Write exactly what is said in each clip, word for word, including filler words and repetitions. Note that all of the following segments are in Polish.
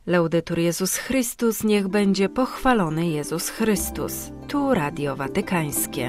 Laudetur Jezus Chrystus, niech będzie pochwalony Jezus Chrystus. Tu Radio Watykańskie.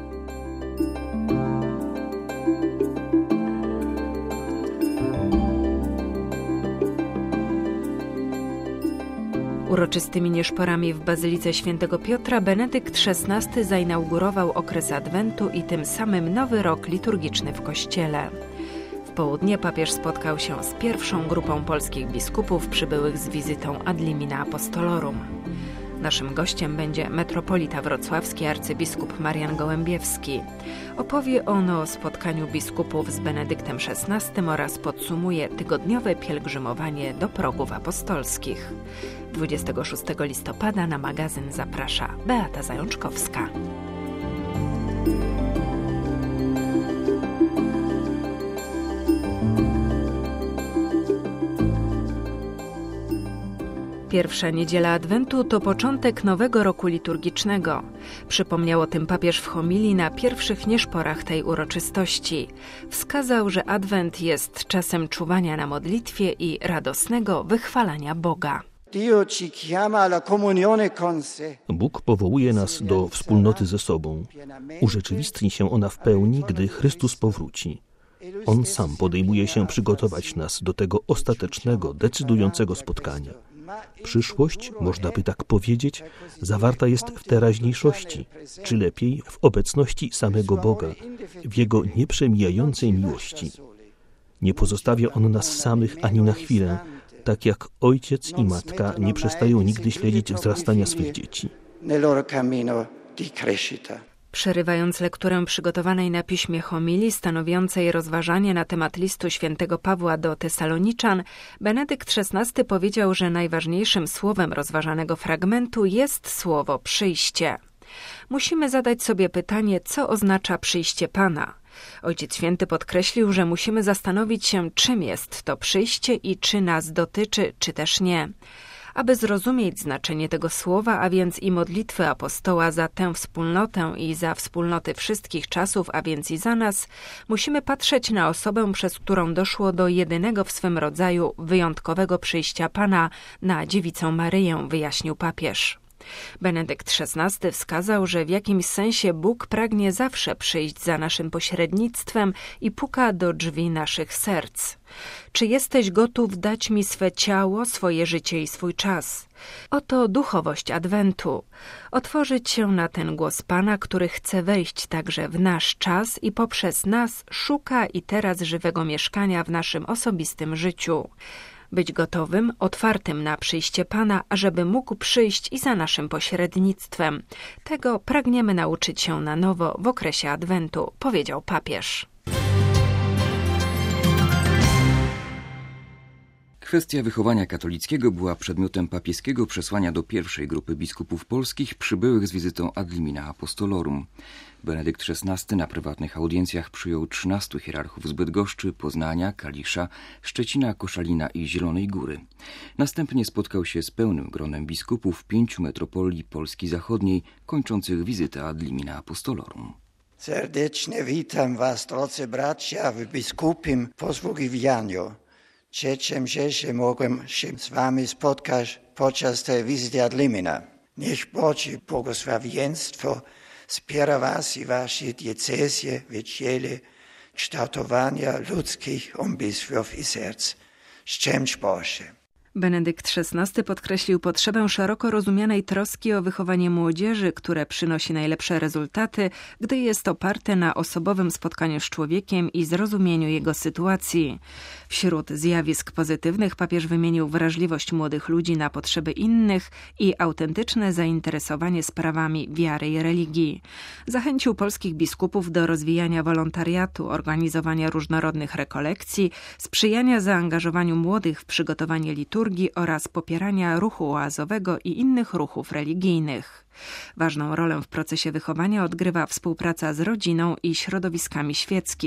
Uroczystymi nieszporami w Bazylice Świętego Piotra Benedykt szesnasty zainaugurował okres Adwentu i tym samym nowy rok liturgiczny w Kościele. W południe papież spotkał się z pierwszą grupą polskich biskupów przybyłych z wizytą Ad limina Apostolorum. Naszym gościem będzie metropolita wrocławski arcybiskup Marian Gołębiewski. Opowie on o spotkaniu biskupów z Benedyktem szesnastym oraz podsumuje tygodniowe pielgrzymowanie do progów apostolskich. dwudziestego szóstego listopada na magazyn zaprasza Beata Zajączkowska. Pierwsza niedziela Adwentu to początek nowego roku liturgicznego. Przypomniał o tym papież w homilii na pierwszych nieszporach tej uroczystości. Wskazał, że Adwent jest czasem czuwania na modlitwie i radosnego wychwalania Boga. Bóg powołuje nas do wspólnoty ze sobą. Urzeczywistni się ona w pełni, gdy Chrystus powróci. On sam podejmuje się przygotować nas do tego ostatecznego, decydującego spotkania. Przyszłość, można by tak powiedzieć, zawarta jest w teraźniejszości, czy lepiej w obecności samego Boga, w Jego nieprzemijającej miłości. Nie pozostawia On nas samych ani na chwilę, tak jak ojciec i matka nie przestają nigdy śledzić wzrastania swych dzieci. Przerywając lekturę przygotowanej na piśmie homilii stanowiącej rozważanie na temat listu świętego Pawła do Tesaloniczan, Benedykt szesnasty powiedział, że najważniejszym słowem rozważanego fragmentu jest słowo przyjście. Musimy zadać sobie pytanie, co oznacza przyjście Pana. Ojciec Święty podkreślił, że musimy zastanowić się, czym jest to przyjście i czy nas dotyczy, czy też nie. Aby zrozumieć znaczenie tego słowa, a więc i modlitwy apostoła za tę wspólnotę i za wspólnoty wszystkich czasów, a więc i za nas, musimy patrzeć na osobę, przez którą doszło do jedynego w swym rodzaju wyjątkowego przyjścia Pana na Dziewicę Maryję, wyjaśnił papież. Benedykt szesnasty wskazał, że w jakimś sensie Bóg pragnie zawsze przyjść za naszym pośrednictwem i puka do drzwi naszych serc. Czy jesteś gotów dać mi swe ciało, swoje życie i swój czas? Oto duchowość Adwentu. Otworzyć się na ten głos Pana, który chce wejść także w nasz czas i poprzez nas szuka i teraz żywego mieszkania w naszym osobistym życiu. Być gotowym, otwartym na przyjście Pana, ażeby mógł przyjść i za naszym pośrednictwem. Tego pragniemy nauczyć się na nowo w okresie Adwentu, powiedział papież. Kwestia wychowania katolickiego była przedmiotem papieskiego przesłania do pierwszej grupy biskupów polskich przybyłych z wizytą Ad limina Apostolorum. Benedykt szesnasty na prywatnych audiencjach przyjął trzynastu hierarchów z Bydgoszczy, Poznania, Kalisza, Szczecina, Koszalina i Zielonej Góry. Następnie spotkał się z pełnym gronem biskupów pięciu metropolii Polski Zachodniej, kończących wizytę Ad limina Apostolorum. Serdecznie witam was, drodzy bracia, w biskupim posługiwaniu. Cieszę się, że mogłem się z wami spotkać podczas tej wizyty Ad limina. Niech Boże błogosławieństwo wspiera was i wasze diecezje w dziele kształtowania ludzkich umysłów i serc. Szczęść Boże. Benedykt szesnasty podkreślił potrzebę szeroko rozumianej troski o wychowanie młodzieży, które przynosi najlepsze rezultaty, gdy jest oparte na osobowym spotkaniu z człowiekiem i zrozumieniu jego sytuacji. Wśród zjawisk pozytywnych papież wymienił wrażliwość młodych ludzi na potrzeby innych i autentyczne zainteresowanie sprawami wiary i religii. Zachęcił polskich biskupów do rozwijania wolontariatu, organizowania różnorodnych rekolekcji, sprzyjania zaangażowaniu młodych w przygotowanie liturgii oraz popierania ruchu oazowego i innych ruchów religijnych. Ważną rolę w procesie wychowania odgrywa współpraca z rodziną i środowiskami świeckich.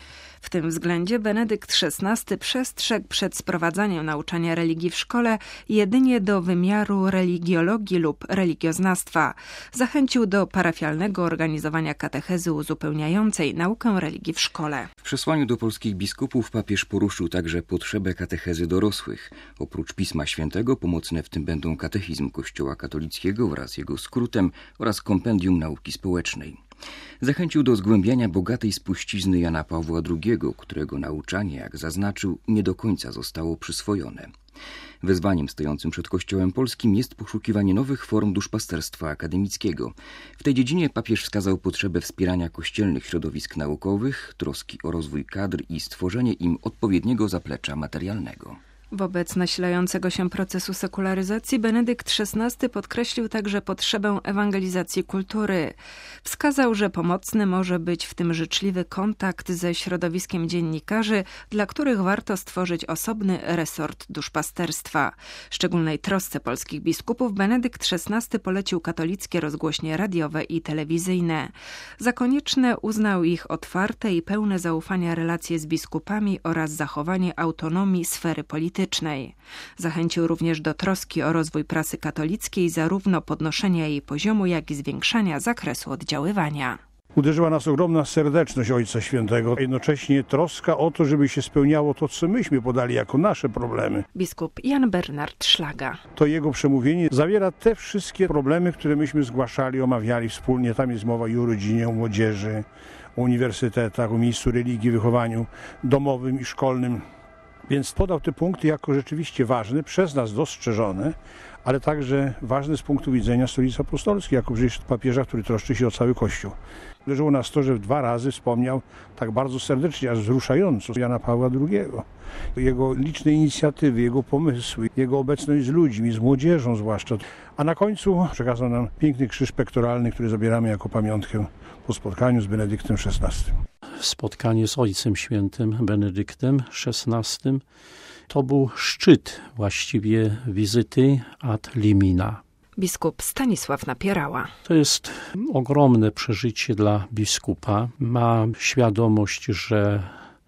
W tym względzie Benedykt szesnasty przestrzegł przed sprowadzaniem nauczania religii w szkole jedynie do wymiaru religiologii lub religioznawstwa. Zachęcił do parafialnego organizowania katechezy uzupełniającej naukę religii w szkole. W przesłaniu do polskich biskupów papież poruszył także potrzebę katechezy dorosłych. Oprócz Pisma Świętego pomocne w tym będą katechizm Kościoła katolickiego wraz z jego skrótem oraz kompendium nauki społecznej. Zachęcił do zgłębiania bogatej spuścizny Jana Pawła drugiego, którego nauczanie, jak zaznaczył, nie do końca zostało przyswojone. Wyzwaniem stojącym przed Kościołem polskim jest poszukiwanie nowych form duszpasterstwa akademickiego. W tej dziedzinie papież wskazał potrzebę wspierania kościelnych środowisk naukowych, troski o rozwój kadr i stworzenie im odpowiedniego zaplecza materialnego. Wobec nasilającego się procesu sekularyzacji Benedykt szesnasty podkreślił także potrzebę ewangelizacji kultury. Wskazał, że pomocny może być w tym życzliwy kontakt ze środowiskiem dziennikarzy, dla których warto stworzyć osobny resort duszpasterstwa. Szczególnej trosce polskich biskupów Benedykt szesnasty polecił katolickie rozgłośnie radiowe i telewizyjne. Za konieczne uznał ich otwarte i pełne zaufania relacje z biskupami oraz zachowanie autonomii sfery politycznej. Zachęcił również do troski o rozwój prasy katolickiej, zarówno podnoszenia jej poziomu, jak i zwiększania zakresu oddziaływania. Uderzyła nas ogromna serdeczność Ojca Świętego, a jednocześnie troska o to, żeby się spełniało to, co myśmy podali jako nasze problemy. Biskup Jan Bernard Szlaga. To jego przemówienie zawiera te wszystkie problemy, które myśmy zgłaszali, omawiali wspólnie. Tam jest mowa i o rodzinie, o młodzieży, o uniwersytetach, o miejscu religii, wychowaniu domowym i szkolnym. Więc podał te punkty jako rzeczywiście ważne, przez nas dostrzeżone, ale także ważne z punktu widzenia Stolicy Apostolskiej, jako przecież papieża, który troszczy się o cały Kościół. Leżało nas to, że dwa razy wspomniał tak bardzo serdecznie, aż wzruszająco Jana Pawła drugiego. Jego liczne inicjatywy, jego pomysły, jego obecność z ludźmi, z młodzieżą zwłaszcza. A na końcu przekazał nam piękny krzyż pektoralny, który zabieramy jako pamiątkę po spotkaniu z Benedyktem szesnastym. Spotkanie z Ojcem Świętym Benedyktem szesnastym to był szczyt właściwie wizyty ad limina. Biskup Stanisław Napierała. To jest ogromne przeżycie dla biskupa. Ma świadomość, że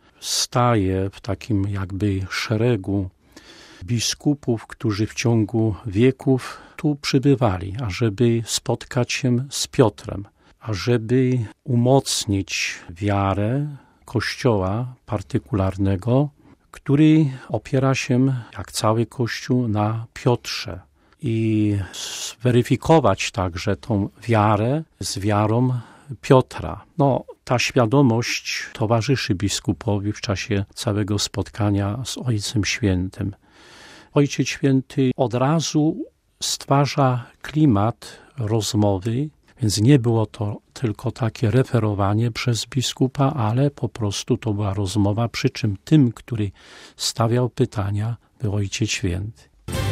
staje w takim jakby szeregu biskupów, którzy w ciągu wieków tu przybywali, ażeby spotkać się z Piotrem, ażeby umocnić wiarę Kościoła partykularnego, który opiera się, jak cały Kościół, na Piotrze. I zweryfikować także tą wiarę z wiarą Piotra. No, ta świadomość towarzyszy biskupowi w czasie całego spotkania z Ojcem Świętym. Ojciec Święty od razu stwarza klimat rozmowy, więc nie było to tylko takie referowanie przez biskupa, ale po prostu to była rozmowa, przy czym tym, który stawiał pytania, był Ojciec Święty.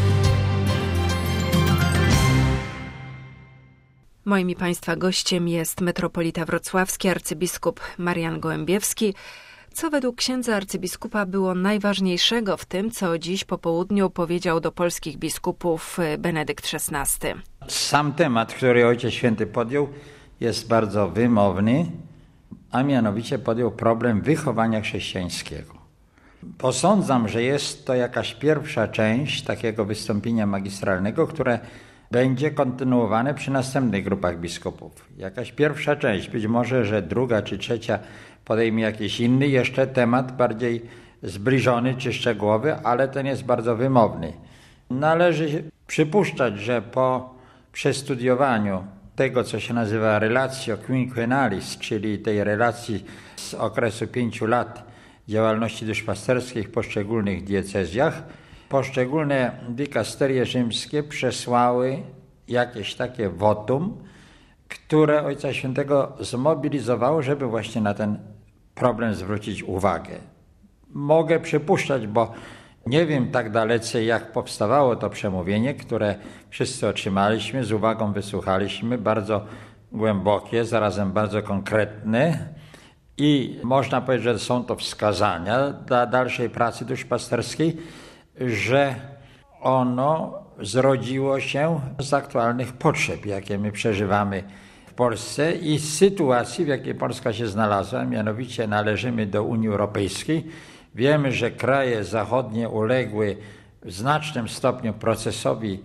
Moim i Państwa gościem jest metropolita wrocławski, arcybiskup Marian Gołębiewski. Co według księdza arcybiskupa było najważniejszego w tym, co dziś po południu powiedział do polskich biskupów Benedykt szesnasty? Sam temat, który Ojciec Święty podjął, jest bardzo wymowny, a mianowicie podjął problem wychowania chrześcijańskiego. Posądzam, że jest to jakaś pierwsza część takiego wystąpienia magistralnego, które będzie kontynuowane przy następnych grupach biskupów. Jakaś pierwsza część, być może, że druga czy trzecia podejmie jakiś inny jeszcze temat, bardziej zbliżony czy szczegółowy, ale ten jest bardzo wymowny. Należy przypuszczać, że po przestudiowaniu tego, co się nazywa relatio quinquennalis, czyli tej relacji z okresu pięciu lat działalności duszpasterskiej w poszczególnych diecezjach, poszczególne dykasterie rzymskie przesłały jakieś takie wotum, które Ojca Świętego zmobilizowało, żeby właśnie na ten problem zwrócić uwagę. Mogę przypuszczać, bo nie wiem tak dalece, jak powstawało to przemówienie, które wszyscy otrzymaliśmy, z uwagą wysłuchaliśmy, bardzo głębokie, zarazem bardzo konkretne i można powiedzieć, że są to wskazania dla dalszej pracy duszpasterskiej, że ono zrodziło się z aktualnych potrzeb, jakie my przeżywamy w Polsce i z sytuacji, w jakiej Polska się znalazła, mianowicie należymy do Unii Europejskiej. Wiemy, że kraje zachodnie uległy w znacznym stopniu procesowi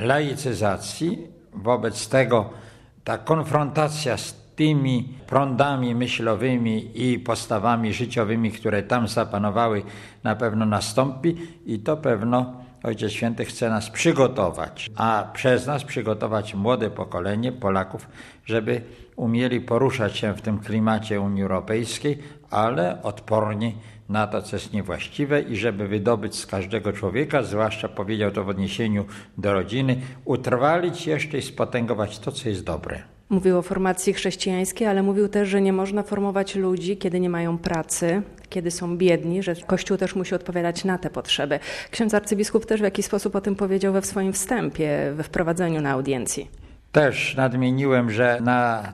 laicyzacji. Wobec tego ta konfrontacja z tymi prądami myślowymi i postawami życiowymi, które tam zapanowały, na pewno nastąpi i to pewno Ojciec Święty chce nas przygotować, a przez nas przygotować młode pokolenie Polaków, żeby umieli poruszać się w tym klimacie Unii Europejskiej, ale odporni na to, co jest niewłaściwe i żeby wydobyć z każdego człowieka, zwłaszcza powiedział to w odniesieniu do rodziny, utrwalić jeszcze i spotęgować to, co jest dobre. Mówił o formacji chrześcijańskiej, ale mówił też, że nie można formować ludzi, kiedy nie mają pracy, kiedy są biedni, że Kościół też musi odpowiadać na te potrzeby. Ksiądz arcybiskup też w jakiś sposób o tym powiedział we swoim wstępie, we wprowadzeniu na audiencji. Też nadmieniłem, że na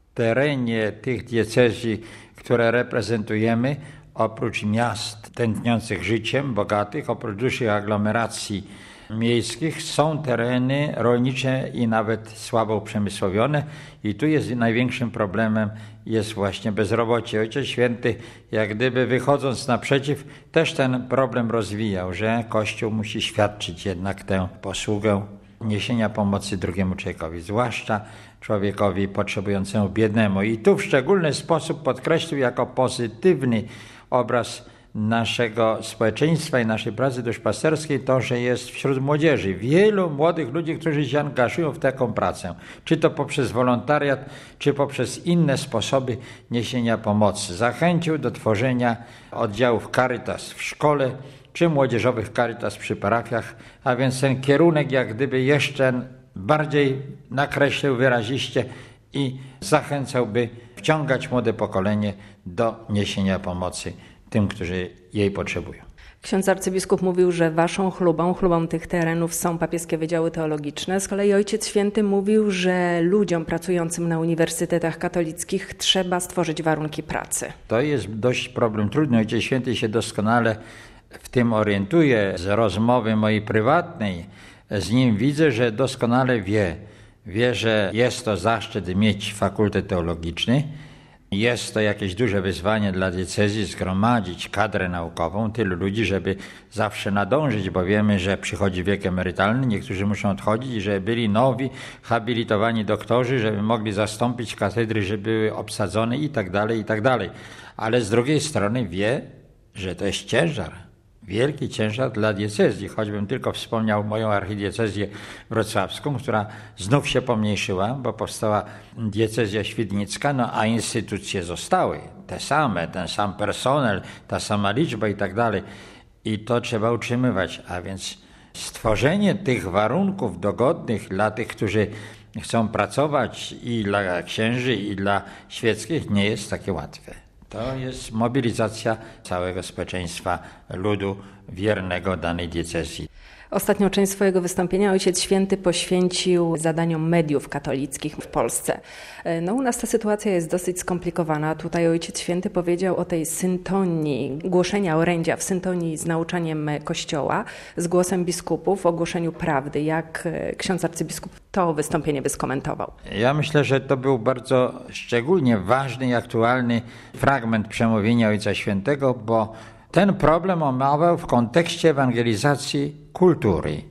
terenie tych diecezji, które reprezentujemy, oprócz miast tętniących życiem, bogatych, oprócz dużych aglomeracji miejskich, są tereny rolnicze i nawet słabo uprzemysłowione i tu jest największym problemem jest właśnie bezrobocie. Ojciec Święty, jak gdyby wychodząc naprzeciw, też ten problem rozwijał, że Kościół musi świadczyć jednak tę posługę niesienia pomocy drugiemu człowiekowi, zwłaszcza człowiekowi potrzebującemu, biednemu. I tu w szczególny sposób podkreślił jako pozytywny obraz naszego społeczeństwa i naszej pracy duszpasterskiej to, że jest wśród młodzieży wielu młodych ludzi, którzy się angażują w taką pracę, czy to poprzez wolontariat, czy poprzez inne sposoby niesienia pomocy. Zachęcił do tworzenia oddziałów Caritas w szkole, czy młodzieżowych Caritas przy parafiach, a więc ten kierunek jak gdyby jeszcze bardziej nakreślił wyraziście i zachęcałby wciągać młode pokolenie do niesienia pomocy tym, którzy jej potrzebują. Ksiądz arcybiskup mówił, że waszą chlubą, chlubą tych terenów są papieskie wydziały teologiczne. Z kolei Ojciec Święty mówił, że ludziom pracującym na uniwersytetach katolickich trzeba stworzyć warunki pracy. To jest dość problem trudny. Ojciec Święty się doskonale w tym orientuje. Z rozmowy mojej prywatnej z nim widzę, że doskonale wie. Wie, że jest to zaszczyt mieć fakultet teologiczny. Jest to jakieś duże wyzwanie dla diecezji zgromadzić kadrę naukową, tylu ludzi, żeby zawsze nadążyć, bo wiemy, że przychodzi wiek emerytalny, niektórzy muszą odchodzić i żeby byli nowi, habilitowani doktorzy, żeby mogli zastąpić katedry, żeby były obsadzone i tak dalej, i tak dalej. Ale z drugiej strony wie, że to jest ciężar. Wielki ciężar dla diecezji, choćbym tylko wspomniał moją archidiecezję wrocławską, która znów się pomniejszyła, bo powstała diecezja świdnicka, no a instytucje zostały te same, ten sam personel, ta sama liczba i tak dalej. I to trzeba utrzymywać, a więc stworzenie tych warunków dogodnych dla tych, którzy chcą pracować i dla księży, i dla świeckich nie jest takie łatwe. To jest mobilizacja całego społeczeństwa ludu wiernego danej diecezji. Ostatnią część swojego wystąpienia Ojciec Święty poświęcił zadaniom mediów katolickich w Polsce. No, u nas ta sytuacja jest dosyć skomplikowana. Tutaj Ojciec Święty powiedział o tej syntonii, głoszenia orędzia w syntonii z nauczaniem Kościoła, z głosem biskupów, o głoszeniu prawdy. Jak ksiądz arcybiskup to wystąpienie by skomentował? Ja myślę, że to był bardzo szczególnie ważny i aktualny fragment przemówienia Ojca Świętego, bo ten problem omawiał w kontekście ewangelizacji kultury.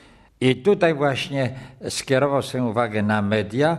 I tutaj właśnie skierował swoją uwagę na media,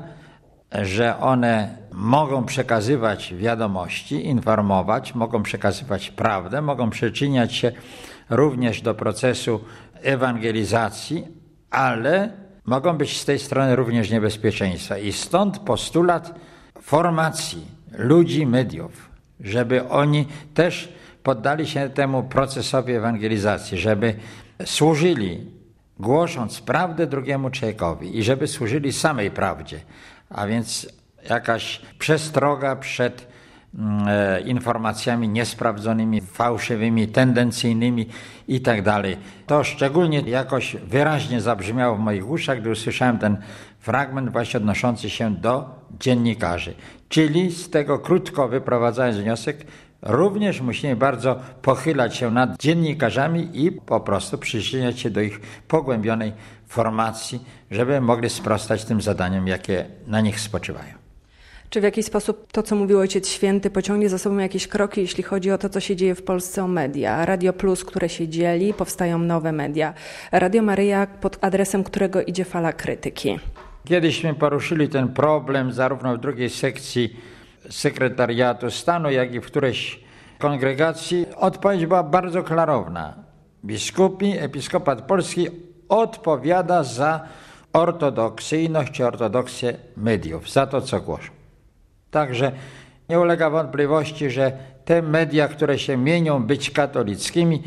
że one mogą przekazywać wiadomości, informować, mogą przekazywać prawdę, mogą przyczyniać się również do procesu ewangelizacji, ale mogą być z tej strony również niebezpieczeństwa. I stąd postulat formacji ludzi mediów, żeby oni też poddali się temu procesowi ewangelizacji, żeby służyli, głosząc prawdę drugiemu człowiekowi i żeby służyli samej prawdzie. A więc jakaś przestroga przed e, informacjami niesprawdzonymi, fałszywymi, tendencyjnymi i tak dalej. To szczególnie jakoś wyraźnie zabrzmiało w moich uszach, gdy usłyszałem ten fragment właśnie odnoszący się do dziennikarzy. Czyli z tego krótko wyprowadzając wniosek, również musimy bardzo pochylać się nad dziennikarzami i po prostu przyczyniać się do ich pogłębionej formacji, żeby mogli sprostać tym zadaniom, jakie na nich spoczywają. Czy w jakiś sposób to, co mówił Ojciec Święty, pociągnie za sobą jakieś kroki, jeśli chodzi o to, co się dzieje w Polsce o media? Radio Plus, które się dzieli, powstają nowe media. Radio Maryja, pod adresem którego idzie fala krytyki. Kiedyśmy poruszyli ten problem zarówno w drugiej sekcji sekretariatu stanu, jak i w którejś kongregacji. Odpowiedź była bardzo klarowna. Biskupi, episkopat polski odpowiada za ortodoksyjność czy ortodoksję mediów, za to, co głoszą. Także nie ulega wątpliwości, że te media, które się mienią być katolickimi,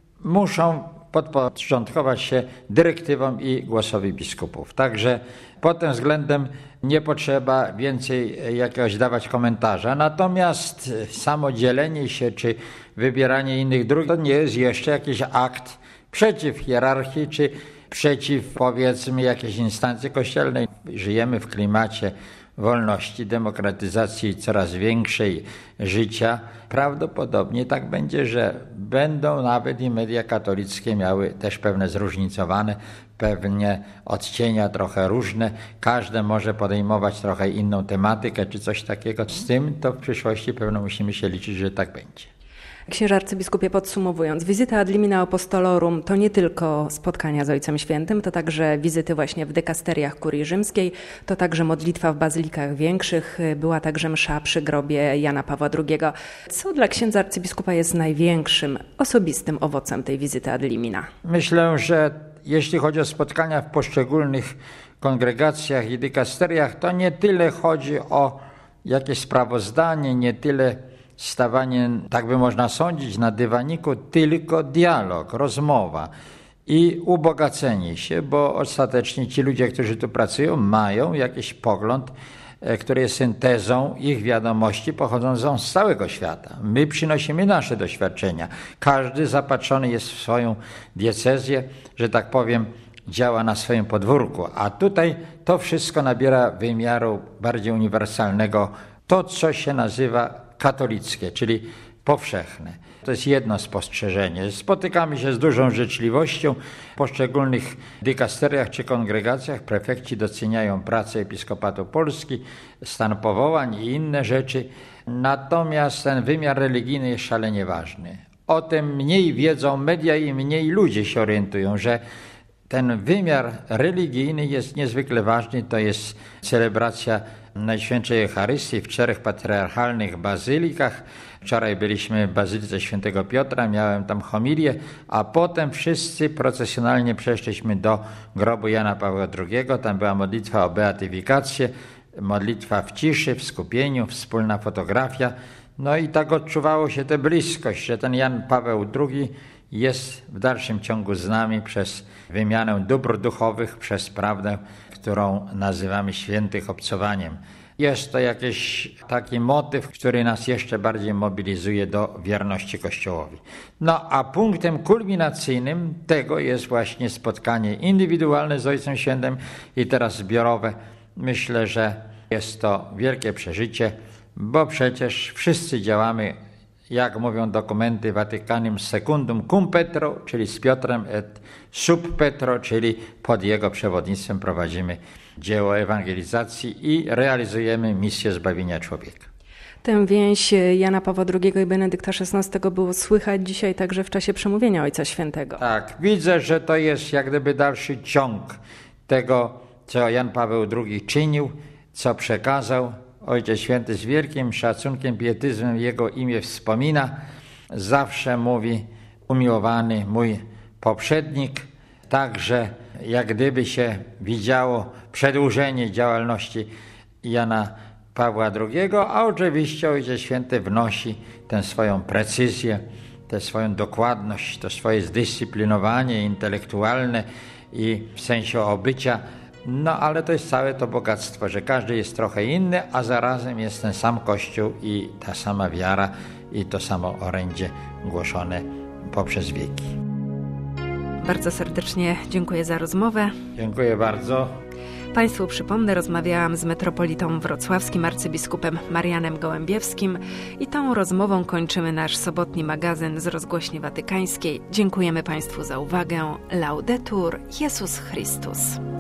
muszą podporządkować się dyrektywom i głosowi biskupów. Także pod tym względem nie potrzeba więcej jakiegoś dawać komentarza. Natomiast samo dzielenie się czy wybieranie innych dróg to nie jest jeszcze jakiś akt przeciw hierarchii czy przeciw, powiedzmy, jakiejś instancji kościelnej. Żyjemy w klimacie wolności, demokratyzacji i coraz większej życia. Prawdopodobnie tak będzie, że będą nawet i media katolickie miały też pewne zróżnicowane, pewnie odcienia trochę różne. Każde może podejmować trochę inną tematykę czy coś takiego. Z tym to w przyszłości pewno musimy się liczyć, że tak będzie. Księże arcybiskupie, podsumowując, wizyta Ad limina apostolorum to nie tylko spotkania z Ojcem Świętym, to także wizyty właśnie w dykasteriach kurii rzymskiej, to także modlitwa w bazylikach większych, była także msza przy grobie Jana Pawła drugiego. Co dla księdza arcybiskupa jest największym, osobistym owocem tej wizyty Ad limina? Myślę, że jeśli chodzi o spotkania w poszczególnych kongregacjach i dykasteriach, to nie tyle chodzi o jakieś sprawozdanie, nie tyle stawanie, tak by można sądzić, na dywaniku, tylko dialog, rozmowa i ubogacenie się, bo ostatecznie ci ludzie, którzy tu pracują, mają jakiś pogląd, który jest syntezą ich wiadomości pochodzącą z całego świata. My przynosimy nasze doświadczenia. Każdy zapatrzony jest w swoją diecezję, że tak powiem, działa na swoim podwórku, a tutaj to wszystko nabiera wymiaru bardziej uniwersalnego, to co się nazywa katolickie, czyli powszechne. To jest jedno spostrzeżenie. Spotykamy się z dużą życzliwością w poszczególnych dykasteriach czy kongregacjach. Prefekci doceniają pracę Episkopatu Polski, stan powołań i inne rzeczy. Natomiast ten wymiar religijny jest szalenie ważny. O tym mniej wiedzą media i mniej ludzie się orientują, że ten wymiar religijny jest niezwykle ważny. To jest celebracja Najświętszej Eucharystii w czterech patriarchalnych bazylikach. Wczoraj byliśmy w Bazylice Świętego Piotra, miałem tam homilię, a potem wszyscy procesjonalnie przeszliśmy do grobu Jana Pawła drugiego. Tam była modlitwa o beatyfikację, modlitwa w ciszy, w skupieniu, wspólna fotografia. No i tak odczuwało się tę bliskość, że ten Jan Paweł drugi jest w dalszym ciągu z nami przez wymianę dóbr duchowych, przez prawdę, którą nazywamy świętych obcowaniem. Jest to jakiś taki motyw, który nas jeszcze bardziej mobilizuje do wierności Kościołowi. No a punktem kulminacyjnym tego jest właśnie spotkanie indywidualne z Ojcem Świętym i teraz zbiorowe. Myślę, że jest to wielkie przeżycie, bo przecież wszyscy działamy, jak mówią dokumenty Watykanum secundum cum Petro, czyli z Piotrem, et sub Petro, czyli pod jego przewodnictwem prowadzimy dzieło ewangelizacji i realizujemy misję zbawienia człowieka. Tę więź Jana Pawła drugiego i Benedykta szesnastego było słychać dzisiaj także w czasie przemówienia Ojca Świętego. Tak, widzę, że to jest jak gdyby dalszy ciąg tego, co Jan Paweł drugi czynił, co przekazał. Ojciec Święty z wielkim szacunkiem, pietyzmem jego imię wspomina. Zawsze mówi: umiłowany mój poprzednik. Także jak gdyby się widziało przedłużenie działalności Jana Pawła drugiego, a oczywiście Ojciec Święty wnosi tę swoją precyzję, tę swoją dokładność, to swoje zdyscyplinowanie intelektualne i w sensie obycia. No ale to jest całe to bogactwo, że każdy jest trochę inny, a zarazem jest ten sam Kościół i ta sama wiara i to samo orędzie głoszone poprzez wieki. Bardzo serdecznie dziękuję za rozmowę. Dziękuję bardzo. Państwu przypomnę, rozmawiałam z metropolitą wrocławskim arcybiskupem Marianem Gołębiewskim i tą rozmową kończymy nasz sobotni magazyn z Rozgłośni Watykańskiej. Dziękujemy Państwu za uwagę. Laudetur Jezus Chrystus.